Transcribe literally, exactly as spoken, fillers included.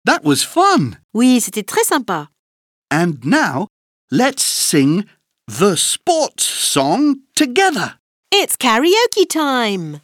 That was fun. Oui, c'était très sympa. And now, let's sing the sports song together. It's karaoke time.